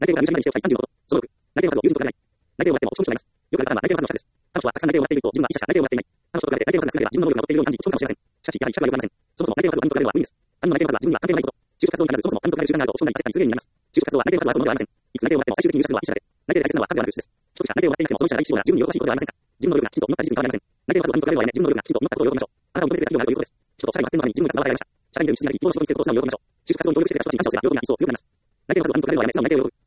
内定をは入試までにしておきたい35こと。その6、内定をはずを友人と比べない。内定を割っても証明書があります。よくあるパターンは内定をはずの下です。彼女はたくさん内定を割っていると、自分は1社しか内定を割っていない。彼女と比べて内定をはずが少なければ自分の能力が劣っているように感じ、そうかもしれません。しかし、やはり比較は良くありません。そもそも内定をはずを他人と比べるのは無理です。他人の内定をはずは自分には関係のないこと。就職活動に限らず、そもそも他人と比べる習慣があると、将来に焦ったりする原因になります。就職活動は内定をはずはそのものではありません。いくつ内定を割っても最終的に入社するのは一社で、内定で大切なのは数ではなく質です。一つしか内定を割っていなくても、その一社が第一志望や十分に喜ばしいことではありませんか。自分の能力がきちんと思った事実に変わりありません。内定をはずを他人と比べるのはやめ、自分の能力がきちんと思ったことを喜びましょう。あなたを求めている企業があるということです。人と社員は求めている企業があるということです。自分が伝わられました。社員で自身が立派な仕事をしていることを素直に喜びましょう。就活活動に協力してくれた人たちに感謝をする喜びが一層強くなります。内定をはずを他人と比べるのはやめ、素直に内定を喜ぶ。